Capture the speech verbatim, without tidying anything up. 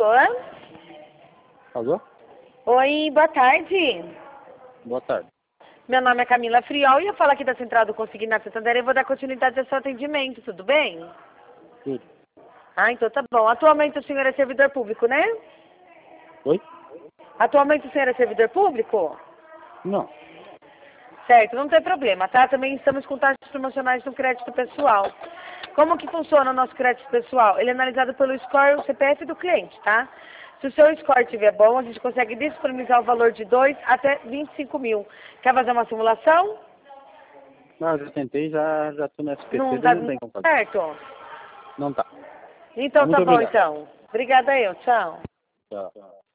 Alô? Alô? Oi, boa tarde. Boa tarde. Meu nome é Camila Friol e eu falo aqui da Central do Consignado Santander e vou dar continuidade ao seu atendimento, tudo bem? Tudo. Ah, então tá bom. Atualmente o senhor é servidor público, né? Oi? Atualmente o senhor é servidor público? Não. Certo, não tem problema, tá? Também estamos com taxas promocionais no crédito pessoal. Como que funciona o nosso crédito pessoal? Ele é analisado pelo score, o C P F do cliente, tá? Se o seu score estiver bom, a gente consegue disponibilizar o valor de dois até vinte e cinco mil. Quer fazer uma simulação? Não, já tentei, já já tô no S P C, Não daí tá não tem como fazer. certo? Não tá. Então Muito tá bom, obrigado. então. Obrigada eu, tchau. Tchau.